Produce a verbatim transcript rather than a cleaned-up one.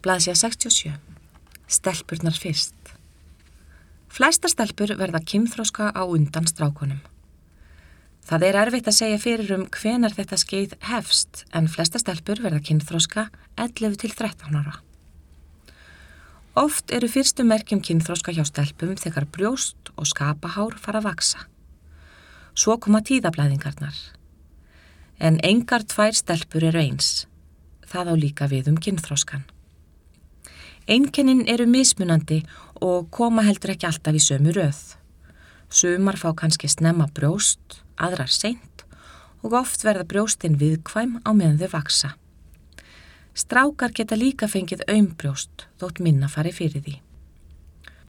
Blaðsíða sextíu og sjö. Stelpurnar fyrst. Flestar stelpur verða kynþroska á undan strákunum. Það er erfitt að segja fyrir um hvenær þetta skeið hefst en flestar stelpur verða kynþroska ellefu til þrettán ára. Oft eru fyrstu merkjum kynþroska hjá stelpum þegar brjóst og skapahár fara að vaksa. Svo koma tíðablæðingarnar. En engar tvær stelpur eru eins. Það á líka við um kynþroskan. Einkennin eru mismunandi og koma heldur ekki alltaf í sömu röð. Sumar fá kannski snemma brjóst, aðrar seint og oft verða brjóstin viðkvæm á meðan þau vaksa. Strákar geta líka fengið aumbrjóst þótt minna fari fyrir því.